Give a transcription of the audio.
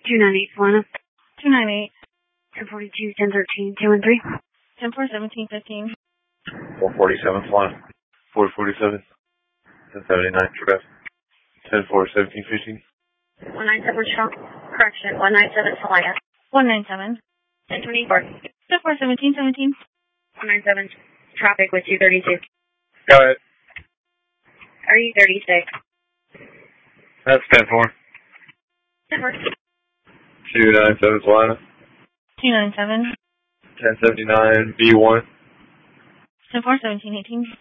298 Solana. 298. 1042, 1013, 213. 10-4, 17-15. 147 Solana. 447. 1079 Trebek. 10-4, 17-15. 197 strong. Correction, 197 Solana. 197. 1024. 10-4, 17-17. 197 traffic with 232. Got it. RE36. That's 10-4. 10-4. 297 Solana. 297. 1079 B1. 10-4, 17-18.